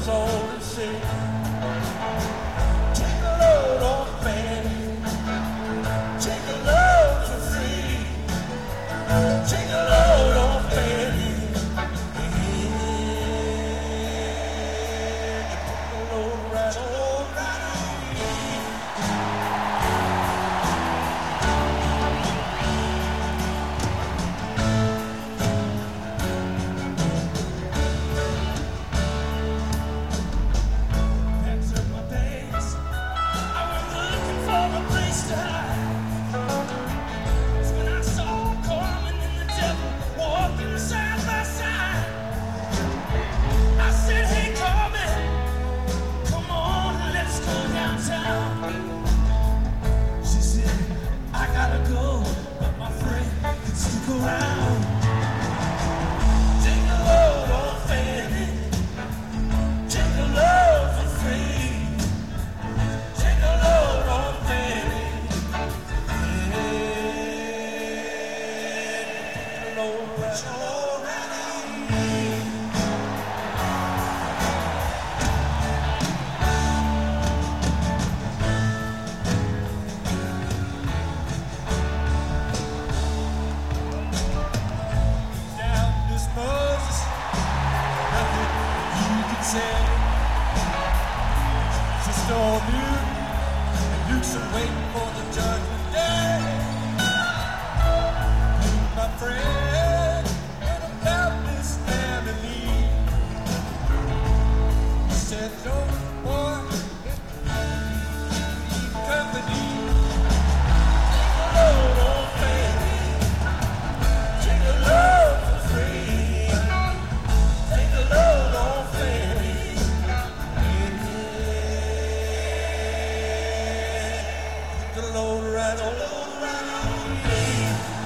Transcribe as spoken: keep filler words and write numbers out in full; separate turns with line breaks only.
was all to say. Take a load off Fanny. Take a load for free. Take a load off Fanny. Yeah, you put the load right on just all new, and Luke's waiting for the judgment day. You, my friend, and about this family. He said, don't boy, keep company. Take a load on Fanny. Take a load for free. Take a load on Fanny. The load right on, load right on.